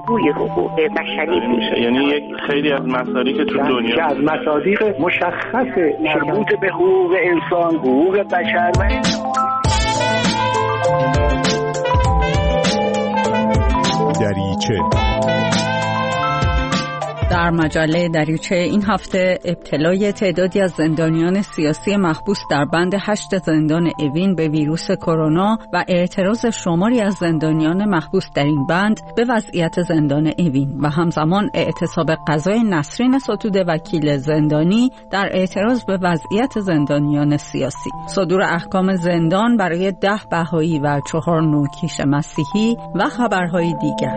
پاسخگوی حقوق بشری میشه. یعنی یک خیلی از مسائلی که تو دنیا از مصادیق مشخص مربوط به حقوق انسان، حقوق بشر و دریچه. در مجله دریچه این هفته ابتلای تعدادی از زندانیان سیاسی محبوس در بند 8 زندان اوین به ویروس کرونا و اعتراض شماری از زندانیان محبوس در این بند به وضعیت زندان اوین و همزمان اعتصاب قضای نسرین ستوده وکیل زندانی در اعتراض به وضعیت زندانیان سیاسی، صدور احکام زندان برای 10 بهایی و 4 نوکیش مسیحی و خبرهای دیگر.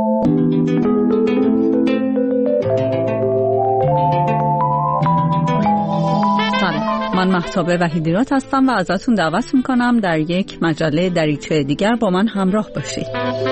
من مهتاب وحیدیرات هستم و ازتون دعوت میکنم در یک مجله دریچه دیگر با من همراه باشید.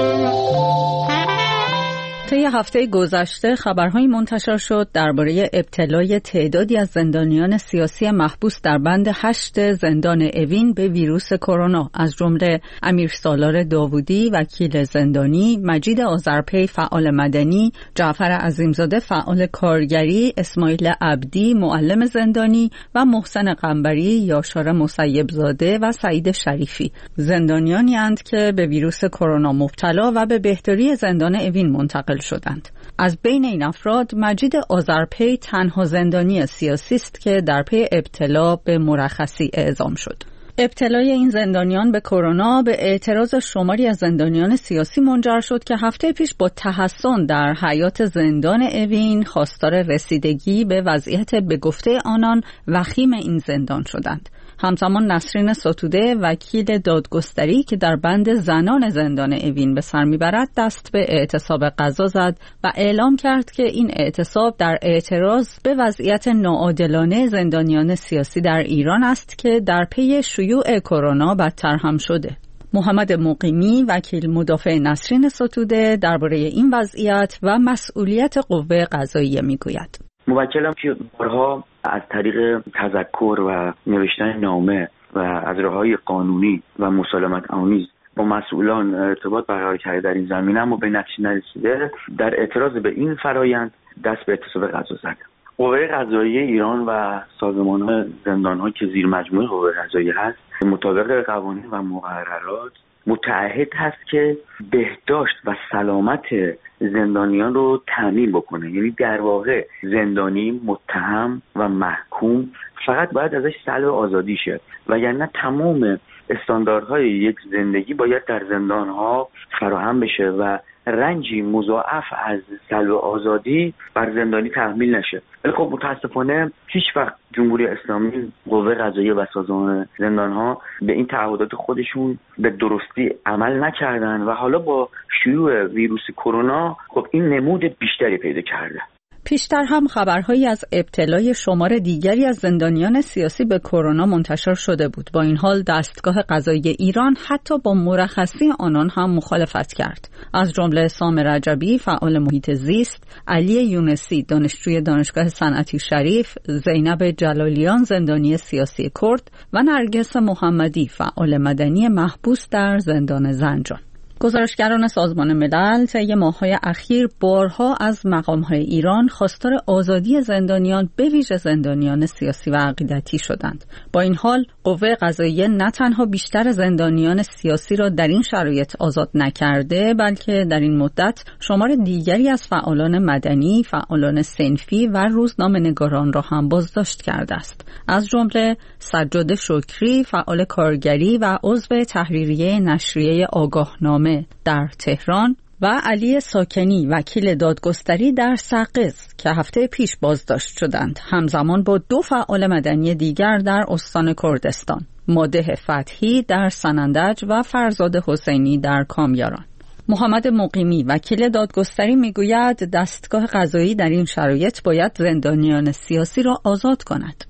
طی هفته گذشته خبرهایی منتشر شد درباره ابتلای تعدادی از زندانیان سیاسی محبوس در بند 8 زندان اوین به ویروس کرونا، از جمله امیر سالار داوودی وکیل زندانی، مجید آذرپی فعال مدنی، جعفر عظیمزاده فعال کارگری، اسماعیل عبدی معلم زندانی و محسن قنبری، یاشار مسیبزاده و سعید شریفی. زندانیانی اند که به ویروس کرونا مبتلا و به بهداری زندان اوین منتقل شدند. از بین این افراد مجید آذرپی تنها زندانی سیاسی است که در پی ابتلا به مرخصی اعزام شد. ابتلای این زندانیان به کرونا به اعتراض شماری از زندانیان سیاسی منجر شد که هفته پیش با تحسن در حیات زندان اوین خواستار رسیدگی به وضعیت به گفته آنان وخیم این زندان شدند. همزمان نسرین ستوده وکیل دادگستری که در بند زنان زندان اوین به سر میبرد دست به اعتصاب قضا زد و اعلام کرد که این اعتصاب در اعتراض به وضعیت ناعادلانه زندانیان سیاسی در ایران است که در پی شیوع کرونا بدتر هم شده. محمد مقیمی وکیل مدافع نسرین ستوده درباره این وضعیت و مسئولیت قوه قضاییه میگوید. موکلم که بارها از طریق تذکر و نوشتن نامه و از راه‌های قانونی و مسالمت آمیز با مسئولان ارتباط برقرار کرده در این زمینه، اما به نتیجه نرسیده در اعتراض به این فرایند دست به اعتصاب قضا زد. قوه قضاییه ایران و سازمان زندان‌ها که زیر مجموعه قوه قضاییه هست، مطابق قوانین و مقررات متعهد هست که بهداشت و سلامت زندانیان رو تامین بکنه. یعنی در واقع زندانی متهم و محکوم فقط باید ازش سلب آزادی شه، وگرنه تمام استانداردهای یک زندگی باید در زندانها فراهم بشه و رنجی مضاعف از سلب آزادی بر زندانی تحمیل نشه. ولی خب متاسفانه هیچ وقت جمهوری اسلامی، قوه قضاییه و سازمان زندانها به این تعهدات خودشون به درستی عمل نکردن و حالا با شیوع ویروس کرونا خب این نمود بیشتری پیدا کرده. پیشتر هم خبرهایی از ابتلای شمار دیگری از زندانیان سیاسی به کرونا منتشر شده بود. با این حال دستگاه قضایی ایران حتی با مرخصی آنان هم مخالفت کرد. از جمله سام رجبی فعال محیط زیست، علی یونسی دانشجوی دانشگاه صنعتی شریف، زینب جلالیان زندانی سیاسی کرد و نرگس محمدی فعال مدنی محبوس در زندان زنجان. گزارشگران سازمان ملل طی ماه‌های اخیر بارها از مقام‌های ایران خواستار آزادی زندانیان به ویژه زندانیان سیاسی و عقیدتی شدند. با این حال قوه قضاییه نه تنها بیشتر زندانیان سیاسی را در این شرایط آزاد نکرده، بلکه در این مدت شمار دیگری از فعالان مدنی، فعالان صنفی و روزنامه‌نگاران را هم بازداشت کرده است. از جمله سجاد شکری فعال کارگری و عضو تحریریه نشریه آگاهنامه در تهران و علی ساکنی وکیل دادگستری در سقز که هفته پیش بازداشت شدند، همزمان با 2 فعال مدنی دیگر در استان کردستان، مادح فتحی در سنندج و فرزاد حسینی در کامیاران. محمد مقیمی وکیل دادگستری میگوید دستگاه قضایی در این شرایط باید زندانیان سیاسی را آزاد کند.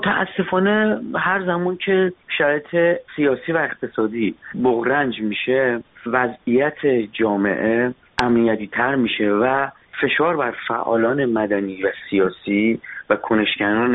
متاسفانه هر زمان که شرایط سیاسی و اقتصادی بغرنج میشه، وضعیت جامعه امنیتی تر میشه و فشار بر فعالان مدنی و سیاسی و کنشگران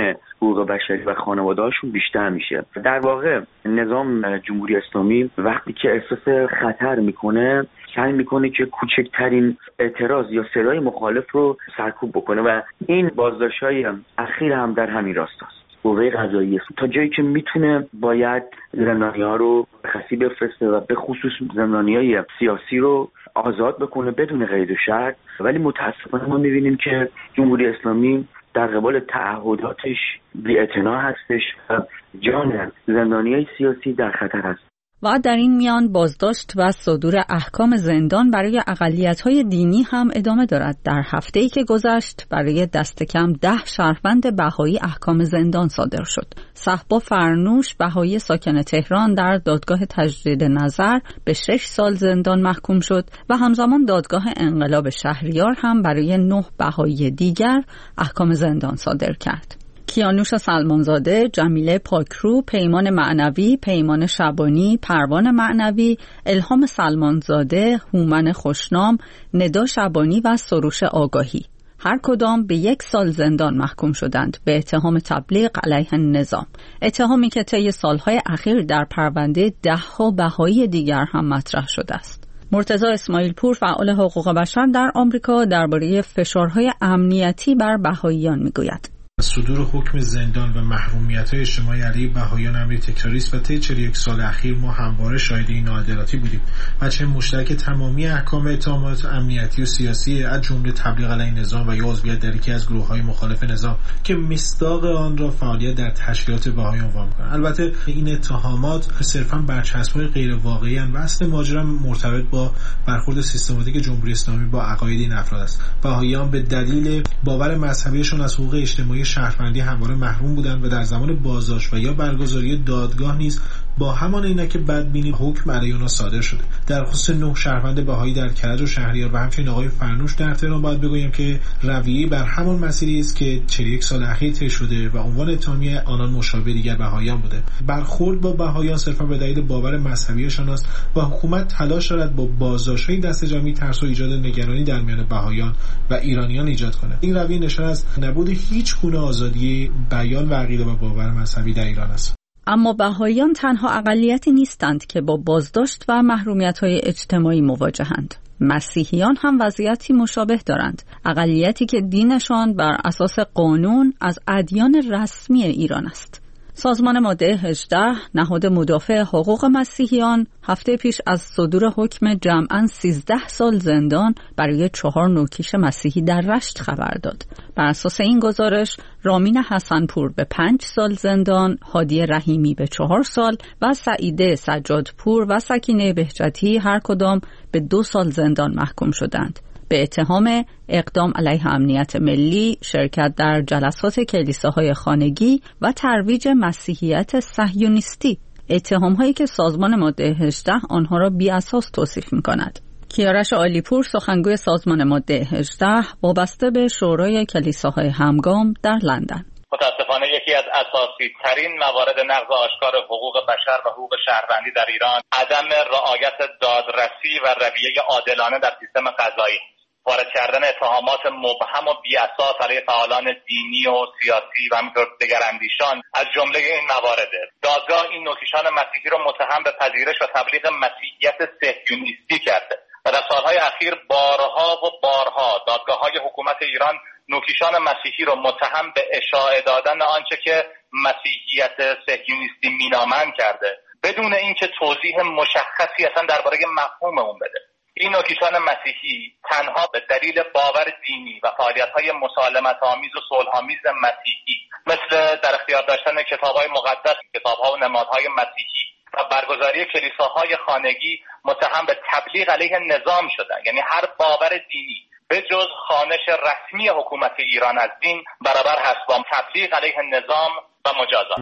حقوق بشری و خانواده‌هاشون بیشتر میشه. در واقع نظام جمهوری اسلامی وقتی که احساس خطر میکنه سعی میکنه که کوچکترین اعتراض یا صدای مخالف رو سرکوب بکنه و این بازداشت‌های اخیر هم در همین راستاست. قوه قضاییه تا جایی که میتونه باید زندانی‌ها رو خسی بفرسته و به خصوص زندانی‌های سیاسی رو آزاد بکنه بدون قید و شرط، ولی متاسفانه ما میبینیم که جمهوری اسلامی در قبال تعهداتش بی‌اعتنا هستش و جان زندانی‌های سیاسی در خطر هست. و در این میان بازداشت و صدور احکام زندان برای اقلیت‌های دینی هم ادامه دارد. در هفته‌ای که گذشت برای دست کم 10 شهروند بهایی احکام زندان صادر شد. صحبا فرنوش بهایی ساکن تهران در دادگاه تجدید نظر به 6 سال زندان محکوم شد و همزمان دادگاه انقلاب شهریار هم برای 9 بهایی دیگر احکام زندان صادر کرد. کیانوش سلمانزاده، جمیله پاکرو، پیمان معنوی، پیمان شبانی، پروان معنوی، الهام سلمانزاده، هومن خوشنام، ندا شبانی و سروش آگاهی هر کدام به 1 سال زندان محکوم شدند به اتهام تبلیغ علیه النظام، اتهامی که طی سالهای اخیر در پرونده 10 بهایی دیگر هم مطرح شده است. مرتضی اسماعیل پور فعال حقوق بشر در آمریکا درباره فشارهای امنیتی بر بهاییان میگوید. صدور حکم زندان و محرومیت‌های اجتماعی علیه بهاییان امری تکراری است و طی 41 سال اخیر ما همواره شاهد این ناعدالتی بودیم. بچه مشترک تمامی احکام اتهامات امنیتی و سیاسی از جمله تبلیغ علیه نظام و یا عضویت در یکی از گروه‌های مخالف نظام که مصداق آن را فعالیت در تشکیلات بهاییان عنوان می‌کنند. البته این اتهامات صرفاً برچسب‌های غیر واقعی اند و اصل ماجرا مرتبط با برخورد سیستماتیک جمهوری اسلامی با عقاید این افراد است. بهاییان به دلیل باور مذهبیشون از حقوق اجتماعی شهروندی همواره محروم بودند و در زمان بازداشت و یا برگزاری دادگاه نیز با همان عینک بدبینی حکم علیه آنها صادر شده. در خصوص 9 شهروند بهایی در کرج و شهریار و همچنین آقای فرنوش در تهران باید بگویم که رویه بر همان مسیری است که 41 سال اخیر طی شده و عنوان اتهامی آنان مشابه دیگر بهاییان بوده. برخورد با بهاییان صرفا به دلیل باور مذهبیشان است و حکومت تلاش دارد با بازداشت‌های دست جمعی ترس و ایجاد نگرانی در میان بهاییان و ایرانیان ایجاد کند. این رویه نشان از نبود هیچ گونه آزادی بیان و عقیده و باور مذهبی در ایران است. اما بهاییان تنها اقلیتی نیستند که با بازداشت و محرومیت‌های اجتماعی مواجهند. مسیحیان هم وضعیتی مشابه دارند. اقلیتی که دینشان بر اساس قانون از ادیان رسمی ایران است. سازمان ماده 18 نهاد مدافع حقوق مسیحیان هفته پیش از صدور حکم جمعاً 13 سال زندان برای 4 نوکیش مسیحی در رشت خبر داد. بر اساس این گزارش رامین حسنپور به 5 سال زندان، هادی رحیمی به 4 سال و سعیده سجادپور و سکینه بهجتی هر کدام به 2 سال زندان محکوم شدند به اتهام اقدام علیه امنیت ملی، شرکت در جلسات کلیساهای خانگی و ترویج مسیحیت صهیونیستی، اتهام‌هایی که سازمان ماده 18 آنها را بی‌اساس توصیف می‌کند. کیارش عالیپور سخنگوی سازمان ماده 18 وابسته به شورای کلیساهای همگام در لندن: متاسفانه یکی از اساسی ترین موارد نقض آشکار حقوق بشر و حقوق شهروندی در ایران عدم رعایت دادرسی و رویه عادلانه در سیستم قضایی، وارد کردن اتهامات مبهم و بی‌اساس علیه فعالان دینی و سیاسی و همینطور دگراندیشان از جمله این موارده. دادگاه این نوکیشان مسیحی را متهم به پذیرش و تبلیغ مسیحیت صهیونیستی کرده و در سالهای اخیر بارها و بارها دادگاه‌های حکومت ایران نوکیشان مسیحی را متهم به اشاعه دادن آنچه که مسیحیت صهیونیستی مینامند کرده بدون اینکه توضیح مشخصی اصلا درباره مفهوم اون بده. این نوکیشان مسیحی تنها به دلیل باور دینی و فعالیت‌های مسالمت‌آمیز و صلح‌آمیز مسیحی مثل در اختیار داشتن کتاب‌های مقدس، کتاب‌ها و نمادهای مسیحی و برگزاری کلیساهای خانگی متهم به تبلیغ علیه نظام شدن. یعنی هر باور دینی به جز خوانش رسمی حکومت ایران از دین برابر هست با تبلیغ علیه نظام و مجازات.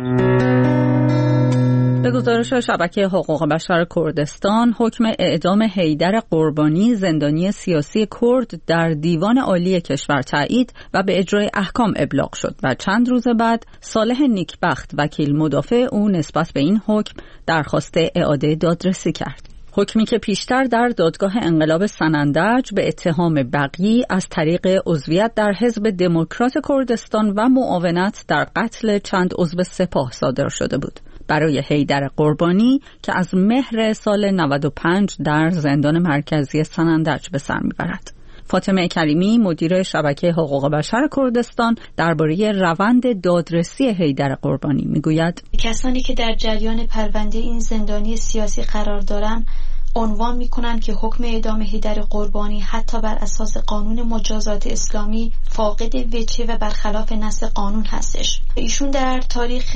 به گزارش شبکه حقوق بشر کردستان، حکم اعدام حیدر قربانی زندانی سیاسی کرد در دیوان عالی کشور تایید و به اجرای احکام ابلاغ شد و چند روز بعد صالح نیکبخت وکیل مدافع او نسبت به این حکم درخواست اعاده دادرسی کرد. حکمی که پیشتر در دادگاه انقلاب سنندج به اتهام بغی از طریق عضویت در حزب دموکرات کردستان و معاونت در قتل چند عضو سپاه صادر شده بود. برای حیدر قربانی که از مهر سال 95 در زندان مرکزی سنندج به سر میبرد. فاطمه کریمی مدیر شبکه حقوق بشر کردستان درباره روند دادرسی حیدر قربانی میگوید: کسانی که در جریان پرونده این زندانی سیاسی قرار دارند عنوان میکنند که حکم اعدام حیدر قربانی حتی بر اساس قانون مجازات اسلامی فاقد وجه و برخلاف نص قانون هستش. ایشون در تاریخ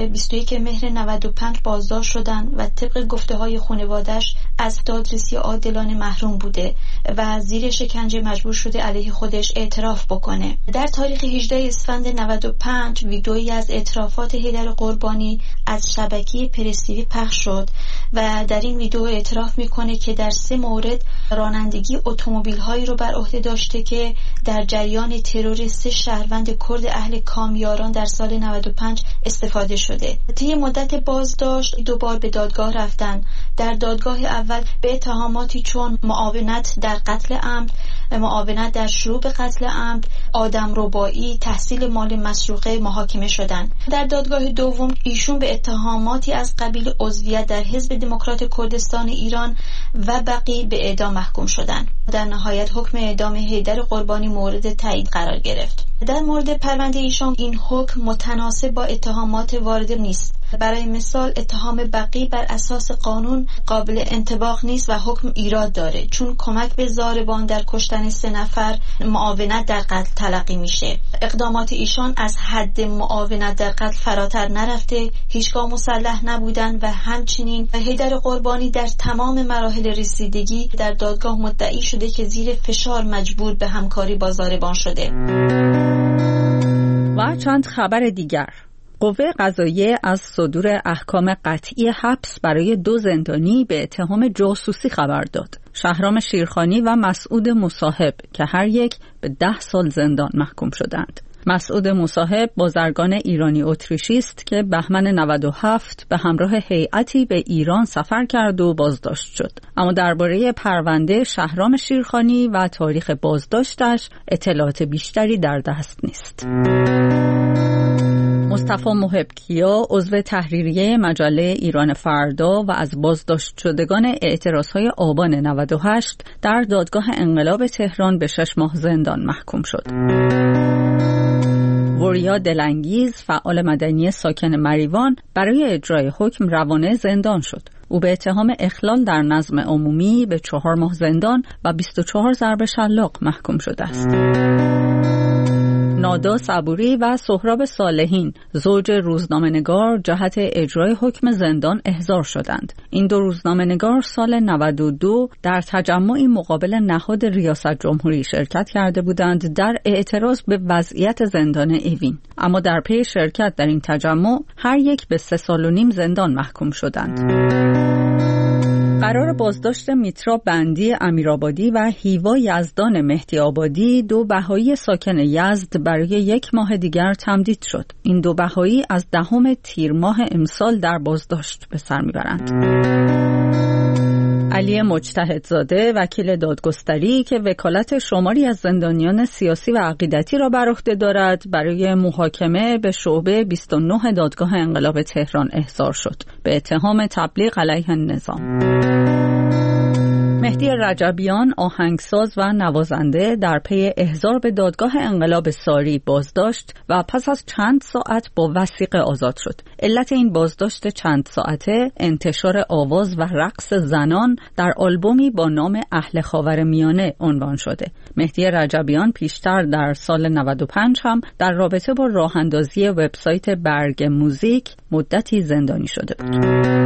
21 مهر 95 بازداشت شدن و طبق گفته های خانواده‌اش از دادرسی عادلانه محروم بوده و زیر شکنجه مجبور شده علیه خودش اعتراف بکنه. در تاریخ 18 اسفند 95 ویدئویی از اعترافات حیدر قربانی از شبکه پرس‌تیوی پخش شد و در این ویدئو اعتراف میکنه که در 3 مورد رانندگی اتومبیل‌هایی رو بر عهده داشته که در جریان ترور 3 شهروند کرد اهل کامیاران در سال 95 استفاده شده. طی مدت بازداشت 2 بار به دادگاه رفتن. در دادگاه اول به اتهاماتی چون معاونت در قتل عمد، معاونت در شروع به قتل عمد، آدمربایی، تحصیل مال مسروقه محاکمه شدند. در دادگاه دوم ایشون به اتهاماتی از قبیل عضویت در حزب دموکرات کردستان ایران و بقی به اعدام محکوم شدند. در نهایت حکم اعدام حیدر قربانی مورد تایید قرار گرفت. در مورد پرونده ایشان این حکم متناسب با اتهامات وارد نیست. برای مثال اتهام بقی بر اساس قانون قابل انطباق نیست و حکم ایراد داره، چون کمک به ضاربان در کشتن 3 نفر معاونت در قتل تلقی میشه. اقدامات ایشان از حد معاونت در قتل فراتر نرفته، هیچگاه مسلح نبودن و همچنین حیدر قربانی در تمام مراحل رسیدگی در دادگاه مدعی شده که زیر فشار مجبور به همکاری با ضاربان شده. و چند خبر دیگر. قوه قضاییه از صدور احکام قطعی حبس برای 2 زندانی به اتهام جاسوسی خبر داد. شهرام شیرخانی و مسعود مصاحب که هر یک به 10 سال زندان محکوم شدند. مسعود مصاحب بازرگان ایرانی اتریشی است که بهمن 97 به همراه هیئتی به ایران سفر کرد و بازداشت شد. اما درباره پرونده شهرام شیرخانی و تاریخ بازداشتش اطلاعات بیشتری در دست نیست. مصطفی محبکیا عضو تحریریه مجله ایران فردا و از بازداشت شدگان اعتراضهای آبان 98 در دادگاه انقلاب تهران به 6 ماه زندان محکوم شد. وریا دلانگیز فعال مدنی ساکن مریوان برای اجرای حکم روانه زندان شد. او به اتهام اخلال در نظم عمومی به 4 ماه زندان و 24 ضرب شلاق محکوم شده است. نادا صبوری و سهراب صالحین زوج روزنامه‌نگار جهت اجرای حکم زندان احضار شدند. این 2 روزنامه‌نگار سال 92 در تجمعی مقابل نهاد ریاست جمهوری شرکت کرده بودند در اعتراض به وضعیت زندان اوین. اما در پی شرکت در این تجمع هر یک به 3 سال و نیم زندان محکوم شدند. قرار بازداشت میترا بندی امیرآبادی و هیوا یزدان مهدی آبادی 2 بهایی ساکن یزد برای 1 ماه دیگر تمدید شد. این 2 بهایی از 10 تیر ماه امسال در بازداشت به سر میبرند. علی مجتهدزاده وکیل دادگستری که وکالت شماری از زندانیان سیاسی و عقیدتی را بر عهده دارد برای محاکمه به شعبه 29 دادگاه انقلاب تهران احضار شد به اتهام تبلیغ علیه النظام. مهدی رجبیان آهنگساز و نوازنده در پی احضار به دادگاه انقلاب ساری بازداشت و پس از چند ساعت با وثیقه آزاد شد. علت این بازداشت چند ساعته انتشار آواز و رقص زنان در آلبومی با نام اهل خاورمیانه عنوان شده. مهدی رجبیان پیشتر در سال 95 هم در رابطه با راه اندازی وبسایت برگ موزیک مدتی زندانی شده بود.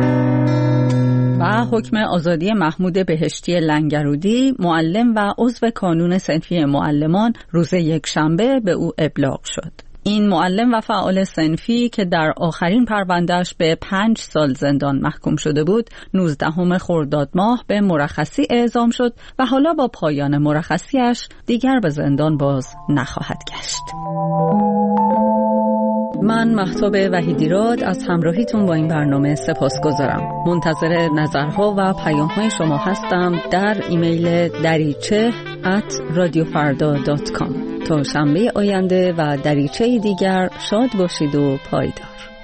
و حکم آزادی محمود بهشتی لنگرودی معلم و عضو کانون صنفی معلمان روز یکشنبه به او ابلاغ شد. این معلم و فعال صنفی که در آخرین پروندهش به 5 سال زندان محکوم شده بود 19 خرداد ماه به مرخصی اعزام شد و حالا با پایان مرخصیش دیگر به زندان باز نخواهد گشت. من مهتاب وحیدیراد از همراهیتون با این برنامه سپاسگزارم. منتظر نظرها و پیام‌های شما هستم در ایمیل dariche@radiofarda.com. تا شنبه آینده و دریچه دیگر شاد باشید و پایدار.